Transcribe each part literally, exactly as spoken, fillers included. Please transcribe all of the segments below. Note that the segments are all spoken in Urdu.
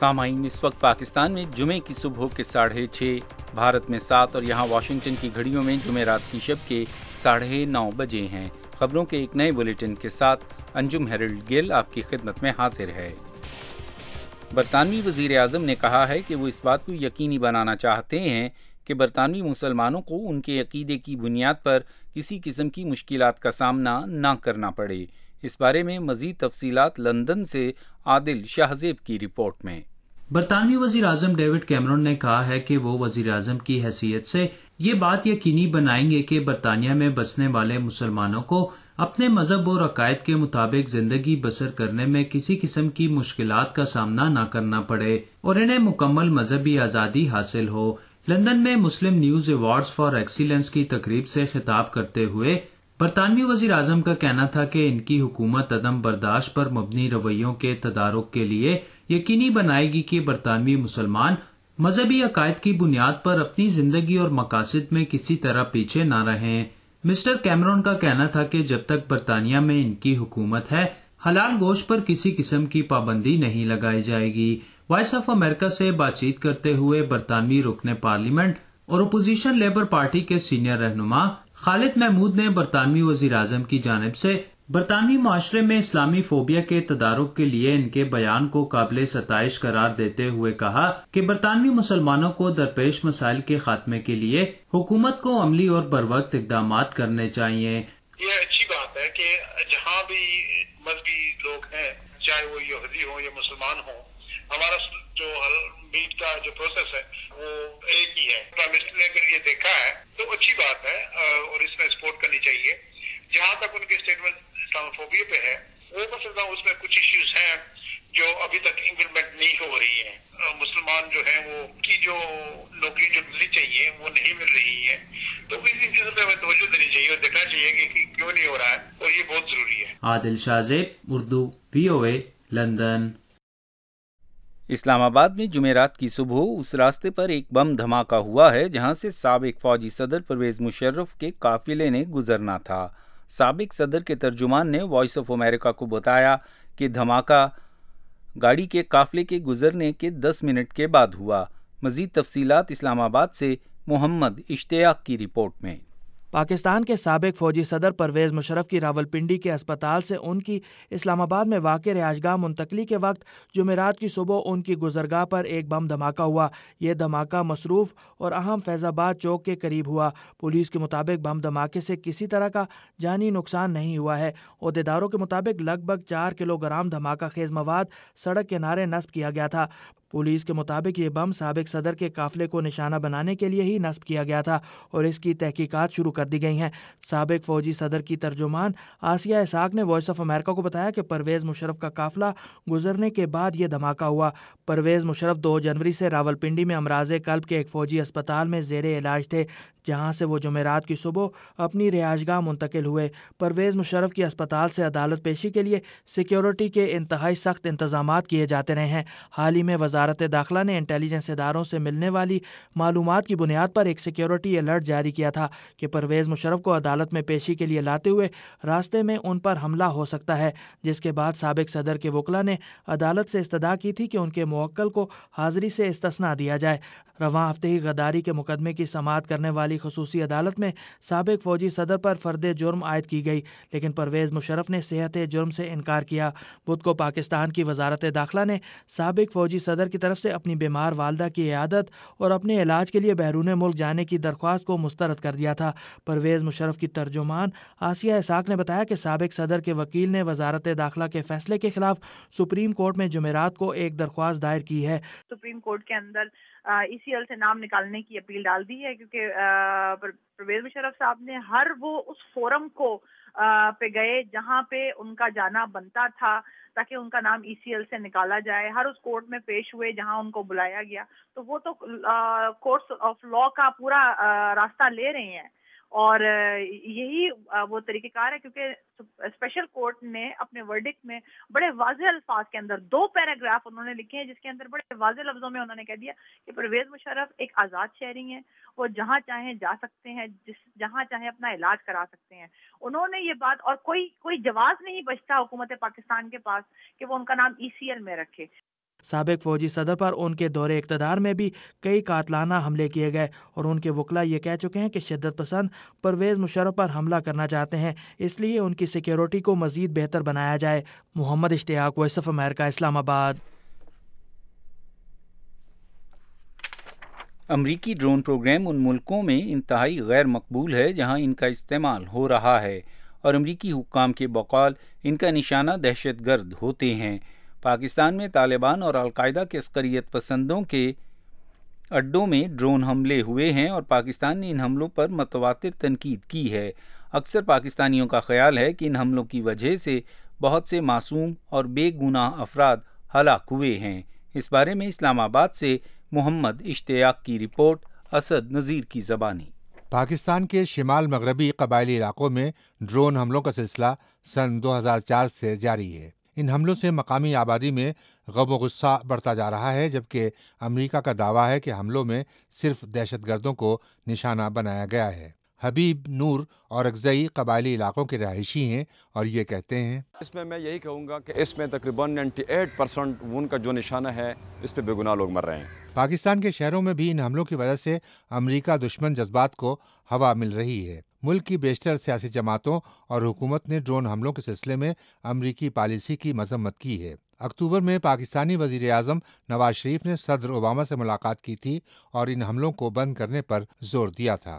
سامعین، اس وقت پاکستان میں جمعے کی صبح کے ساڑھے چھ، بھارت میں سات اور یہاں واشنگٹن کی گھڑیوں میں جمعرات کی شب کے ساڑھے نو بجے ہیں۔ خبروں کے ایک نئے بلیٹن کے ساتھ انجم ہیرلڈ گل آپ کی خدمت میں حاضر ہے۔ برطانوی وزیر اعظم نے کہا ہے کہ وہ اس بات کو یقینی بنانا چاہتے ہیں کہ برطانوی مسلمانوں کو ان کے عقیدے کی بنیاد پر کسی قسم کی مشکلات کا سامنا نہ کرنا پڑے۔ اس بارے میں مزید تفصیلات لندن سے عادل شاہزیب کی رپورٹ میں۔ برطانوی وزیر اعظم ڈیوڈ کیمرون نے کہا ہے کہ وہ وزیر اعظم کی حیثیت سے یہ بات یقینی بنائیں گے کہ برطانیہ میں بسنے والے مسلمانوں کو اپنے مذہب اور عقائد کے مطابق زندگی بسر کرنے میں کسی قسم کی مشکلات کا سامنا نہ کرنا پڑے اور انہیں مکمل مذہبی آزادی حاصل ہو۔ لندن میں Muslim News Awards for Excellence کی تقریب سے خطاب کرتے ہوئے برطانوی وزیر اعظم کا کہنا تھا کہ ان کی حکومت عدم برداشت پر مبنی رویوں کے تدارک کے لیے یقینی بنائے گی کہ برطانوی مسلمان مذہبی عقائد کی بنیاد پر اپنی زندگی اور مقاصد میں کسی طرح پیچھے نہ رہیں۔ مسٹر کیمرون کا کہنا تھا کہ جب تک برطانیہ میں ان کی حکومت ہے، حلال گوشت پر کسی قسم کی پابندی نہیں لگائی جائے گی۔ وائس آف امریکہ سے بات چیت کرتے ہوئے برطانوی رکن پارلیمنٹ اور اپوزیشن لیبر پارٹی کے سینئر رہنما خالد محمود نے برطانوی وزیر اعظم کی جانب سے برطانوی معاشرے میں اسلامی فوبیا کے تدارک کے لیے ان کے بیان کو قابل ستائش قرار دیتے ہوئے کہا کہ برطانوی مسلمانوں کو درپیش مسائل کے خاتمے کے لیے حکومت کو عملی اور بروقت اقدامات کرنے چاہیے۔ یہ اچھی بات ہے کہ جہاں بھی مذہبی لوگ ہیں، چاہے وہ یہودی ہوں یا مسلمان ہوں، ہمارا جو میٹ کا جو پروسیس ہے وہ ایک ہی ہے۔ پرائم منسٹر نے اگر یہ دیکھا ہے تو اچھی بات ہے اور اس میں سپورٹ کرنی چاہیے۔ جہاں تک ان کی اسٹیٹمنٹ اسلاموفوبیا پہ ہے، وہ مسئلہ اس میں کچھ ایشوز ہیں جو ابھی تک امپلیمنٹ نہیں ہو رہی ہیں۔ مسلمان جو ہیں وہ کی جو نوکری جو ملنی چاہیے وہ نہیں مل رہی ہے، تو اسی چیزوں پہ ہمیں توجہ دینی چاہیے اور دیکھنا چاہیے کہ کیوں نہیں ہو رہا ہے، اور یہ بہت ضروری ہے۔ Adil Shahzeb, Urdu, V O A, London. Islamabad میں جمعرات کی صبح اس راستے پر ایک بم دھماکہ ہوا ہے جہاں سے سابق فوجی صدر پرویز مشرف کے قافلے نے گزرنا تھا۔ سابق صدر کے ترجمان نے وائس آف امریکہ کو بتایا کہ دھماکہ گاڑی کے قافلے کے گزرنے کے دس منٹ کے بعد ہوا۔ مزید تفصیلات اسلام آباد سے محمد اشتیاق کی رپورٹ میں۔ پاکستان کے سابق فوجی صدر پرویز مشرف کی راولپنڈی کے اسپتال سے ان کی اسلام آباد میں واقع رہائش گاہ منتقلی کے وقت جمعرات کی صبح ان کی گزرگاہ پر ایک بم دھماکہ ہوا۔ یہ دھماکہ مصروف اور اہم فیض آباد چوک کے قریب ہوا۔ پولیس کے مطابق بم دھماکے سے کسی طرح کا جانی نقصان نہیں ہوا ہے۔ عہدیداروں کے مطابق لگ بھگ چار کلو گرام دھماکہ خیز مواد سڑک کنارے نصب کیا گیا تھا۔ پولیس کے مطابق یہ بم سابق صدر کے قافلے کو نشانہ بنانے کے لیے ہی نصب کیا گیا تھا اور اس کی تحقیقات شروع کر دی گئی ہیں۔ سابق فوجی صدر کی ترجمان آسیہ اسحاق نے وائس آف امریکہ کو بتایا کہ پرویز مشرف کا قافلہ گزرنے کے بعد یہ دھماکہ ہوا۔ پرویز مشرف دو جنوری سے راولپنڈی میں امراض قلب کے ایک فوجی اسپتال میں زیر علاج تھے، جہاں سے وہ جمعرات کی صبح اپنی رہائش گاہ منتقل ہوئے۔ پرویز مشرف کی اسپتال سے عدالت پیشی کے لیے سیکیورٹی کے انتہائی سخت انتظامات کیے جاتے رہے ہیں۔ حال ہی میں وزارت داخلہ نے انٹیلیجنس اداروں سے ملنے والی معلومات کی بنیاد پر ایک سیکیورٹی الرٹ جاری کیا تھا کہ پرویز مشرف کو عدالت میں پیشی کے لیے لاتے ہوئے راستے میں ان پر حملہ ہو سکتا ہے، جس کے بعد سابق صدر کے وکلاء نے عدالت سے استدعا کی تھی کہ ان کے موکل کو حاضری سے استثناء دیا جائے۔ رواں ہفتے ہی غداری کے مقدمے کی سماعت کرنے والی خصوصی عدالت میں سابق فوجی صدر پر فرد جرم عائد کی گئی، لیکن پرویز مشرف نے صحت جرم سے انکار کیا۔ بدھ کو پاکستان کی وزارت داخلہ نے سابق فوجی صدر کی طرف سے اپنی بیمار والدہ کی عیادت اور اپنے علاج کے لیے بیرون ملک جانے کی درخواست کو مسترد کر دیا تھا۔ پرویز مشرف کی ترجمان آسیہ اسحاق نے بتایا کہ سابق صدر کے وکیل نے وزارت داخلہ کے فیصلے کے خلاف سپریم کورٹ میں جمعرات کو ایک درخواست دائر کی ہے۔ سپریم کورٹ کے اندر ای سی ایل سے نام نکالنے کی اپیل ڈال دی ہے، کیونکہ پرویز مشرف صاحب نے ہر وہ اس فورم کو پہ گئے جہاں پہ ان کا جانا بنتا تھا تاکہ ان کا نام ای سی ایل سے نکالا جائے، ہر اس کورٹ میں پیش ہوئے جہاں ان کو بلایا گیا، تو وہ تو کورٹس آف لا کا پورا راستہ لے رہے ہیں اور یہی وہ طریقہ کار ہے، کیونکہ اسپیشل کورٹ نے اپنے ورڈکٹ میں بڑے واضح الفاظ کے اندر دو پیراگراف انہوں نے لکھے ہیں، جس کے اندر بڑے واضح لفظوں میں انہوں نے کہہ دیا کہ پرویز مشرف ایک آزاد شہری ہیں، وہ جہاں چاہیں جا سکتے ہیں، جس جہاں چاہیں اپنا علاج کرا سکتے ہیں۔ انہوں نے یہ بات، اور کوئی کوئی جواز نہیں بچتا حکومت پاکستان کے پاس کہ وہ ان کا نام ای سی ایل میں رکھے۔ سابق فوجی صدر پر ان کے دور اقتدار میں بھی کئی قاتلانہ حملے کیے گئے اور ان کے وکلا یہ کہہ چکے ہیں کہ شدت پسند پرویز مشرف پر حملہ کرنا چاہتے ہیں، اس لیے ان کی سیکیورٹی کو مزید بہتر بنایا جائے۔ محمد اشتیاق، وائس آف امریکہ، اسلام آباد۔ امریکی ڈرون پروگرام ان ملکوں میں انتہائی غیر مقبول ہے جہاں ان کا استعمال ہو رہا ہے، اور امریکی حکام کے بقول ان کا نشانہ دہشت گرد ہوتے ہیں۔ پاکستان میں طالبان اور القاعدہ کے عسکریت پسندوں کے اڈوں میں ڈرون حملے ہوئے ہیں اور پاکستان نے ان حملوں پر متواتر تنقید کی ہے۔ اکثر پاکستانیوں کا خیال ہے کہ ان حملوں کی وجہ سے بہت سے معصوم اور بے گناہ افراد ہلاک ہوئے ہیں۔ اس بارے میں اسلام آباد سے محمد اشتیاق کی رپورٹ، اسد نذیر کی زبانی۔ پاکستان کے شمال مغربی قبائلی علاقوں میں ڈرون حملوں کا سلسلہ سن دو ہزار چار سے جاری ہے۔ ان حملوں سے مقامی آبادی میں غم و غصہ بڑھتا جا رہا ہے، جبکہ امریکہ کا دعویٰ ہے کہ حملوں میں صرف دہشت گردوں کو نشانہ بنایا گیا ہے۔ حبیب نور اور اگزئی قبائلی علاقوں کے رہائشی ہیں اور یہ کہتے ہیں، اس میں میں یہی کہوں گا کہ اس میں تقریباً اٹھانوے پرسنٹ ان کا جو نشانہ ہے اس پہ بے گناہ لوگ مر رہے ہیں۔ پاکستان کے شہروں میں بھی ان حملوں کی وجہ سے امریکہ دشمن جذبات کو ہوا مل رہی ہے۔ ملک کی بیشتر سیاسی جماعتوں اور حکومت نے ڈرون حملوں کے سلسلے میں امریکی پالیسی کی مذمت کی ہے۔ اکتوبر میں پاکستانی وزیر اعظم نواز شریف نے صدر اوباما سے ملاقات کی تھی اور ان حملوں کو بند کرنے پر زور دیا تھا۔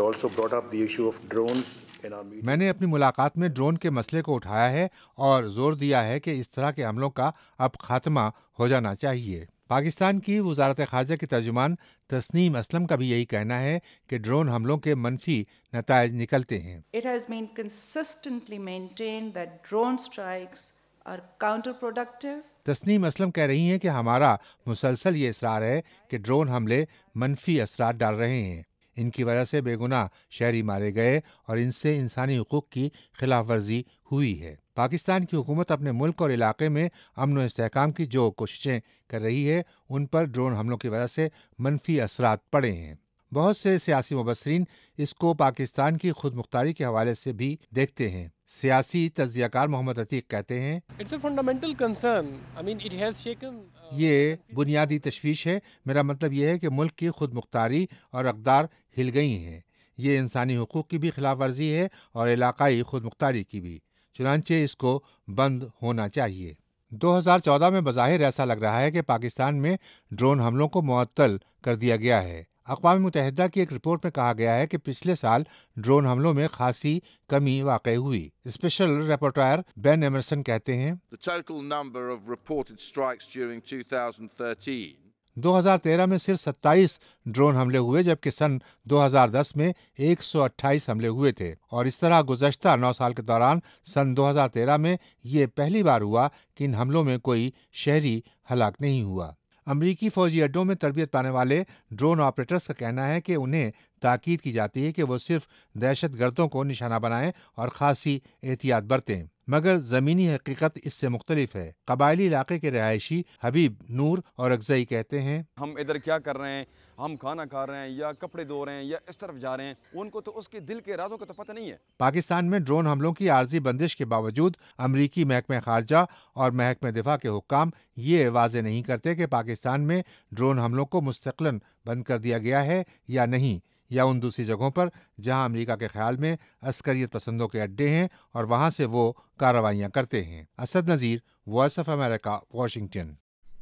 میں نے اپنی ملاقات میں ڈرون کے مسئلے کو اٹھایا ہے اور زور دیا ہے کہ اس طرح کے حملوں کا اب خاتمہ ہو جانا چاہیے۔ پاکستان کی وزارت خارجہ کی ترجمان تسنیم اسلم کا بھی یہی کہنا ہے کہ ڈرون حملوں کے منفی نتائج نکلتے ہیں۔ It has been consistently maintained that drone strikes are counterproductive. Tasnim Aslam کہہ رہی ہیں کہ ہمارا مسلسل یہ اصرار ہے کہ ڈرون حملے منفی اثرات ڈال رہے ہیں۔ ان کی وجہ سے بے گناہ شہری مارے گئے اور ان سے انسانی حقوق کی خلاف ورزی ہوئی ہے۔ پاکستان کی حکومت اپنے ملک اور علاقے میں امن و استحکام کی جو کوششیں کر رہی ہے ان پر ڈرون حملوں کی وجہ سے منفی اثرات پڑے ہیں۔ بہت سے سیاسی مبصرین اس کو پاکستان کی خود مختاری کے حوالے سے بھی دیکھتے ہیں۔ سیاسی تجزیہ کار محمد عتیق کہتے ہیں، It's a fundamental concern. I mean, it has shaken. یہ بنیادی تشویش ہے۔ میرا مطلب یہ ہے کہ ملک کی خود مختاری اور اقدار ہل گئی ہیں۔ یہ انسانی حقوق کی بھی خلاف ورزی ہے اور علاقائی خود مختاری کی بھی، چنانچہ اس کو بند ہونا چاہیے۔ دو ہزار چودہ میں بظاہر ایسا لگ رہا ہے کہ پاکستان میں ڈرون حملوں کو معطل کر دیا گیا ہے۔ اقوام متحدہ کی ایک رپورٹ میں کہا گیا ہے کہ پچھلے سال ڈرون حملوں میں خاصی کمی واقع ہوئی۔ اسپیشل رپورٹر بین ایمرسن کہتے ہیں، The total number of reported strikes during two thousand thirteen دو ہزار تیرہ میں صرف ستائیس ڈرون حملے ہوئے، جبکہ سن دو ہزار دس میں ایک سو اٹھائیس حملے ہوئے تھے، اور اس طرح گزشتہ نو سال کے دوران سن دو ہزار تیرہ میں یہ پہلی بار ہوا کہ ان حملوں میں کوئی شہری ہلاک نہیں ہوا۔ امریکی فوجی اڈوں میں تربیت پانے والے ڈرون آپریٹرز کا کہنا ہے کہ انہیں تاکید کی جاتی ہے کہ وہ صرف دہشت گردوں کو نشانہ بنائیں اور خاصی احتیاط برتیں، مگر زمینی حقیقت اس سے مختلف ہے۔ قبائلی علاقے کے رہائشی حبیب نور اور اگزئی کہتے ہیں، ہم ادھر کیا کر رہے ہیں، ہم کھانا کھا رہے ہیں یا کپڑے دھو رہے ہیں یا اس طرف جا رہے ہیں، ان کو تو اس کے دل کے ارادوں کا تو پتہ نہیں ہے۔ پاکستان میں ڈرون حملوں کی عارضی بندش کے باوجود امریکی محکمہ خارجہ اور محکمہ دفاع کے حکام یہ واضح نہیں کرتے کہ پاکستان میں ڈرون حملوں کو مستقلاً بند کر دیا گیا ہے یا نہیں، یا ان دوسری جگہوں پر جہاں امریکہ کے خیال میں عسکریت پسندوں کے اڈے ہیں اور وہاں سے وہ کارروائیاں کرتے ہیں۔ Asad Nazir, Voice of America, Washington.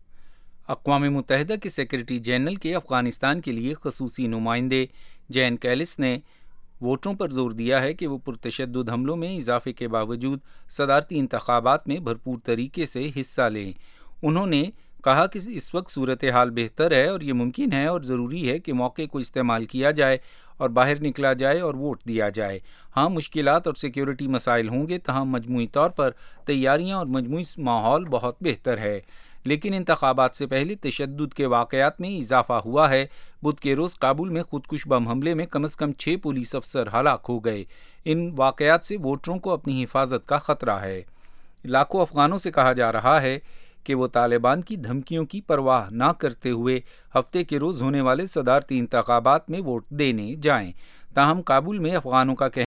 اقوام متحدہ کے سیکرٹری جنرل کے افغانستان کے لیے خصوصی نمائندے جین کیلس نے ووٹروں پر زور دیا ہے کہ وہ پرتشدد حملوں میں اضافے کے باوجود صدارتی انتخابات میں بھرپور طریقے سے حصہ لیں۔ انہوں نے کہا کہ اس وقت صورتحال بہتر ہے اور یہ ممکن ہے اور ضروری ہے کہ موقع کو استعمال کیا جائے اور باہر نکلا جائے اور ووٹ دیا جائے۔ ہاں مشکلات اور سیکیورٹی مسائل ہوں گے، تاہم مجموعی طور پر تیاریاں اور مجموعی ماحول بہت بہتر ہے، لیکن انتخابات سے پہلے تشدد کے واقعات میں اضافہ ہوا ہے۔ بدھ کے روز کابل میں خودکش بم حملے میں کم از کم چھ پولیس افسر ہلاک ہو گئے۔ ان واقعات سے ووٹروں کو اپنی حفاظت کا خطرہ ہے۔ لاکھوں افغانوں سے کہا جا رہا ہے کہ وہ طالبان کی دھمکیوں کی پرواہ نہ کرتے ہوئے ہفتے کے روز ہونے والے صدارتی انتخابات میں ووٹ دینے جائیں، تاہم کابل میں افغانوں کا کہنا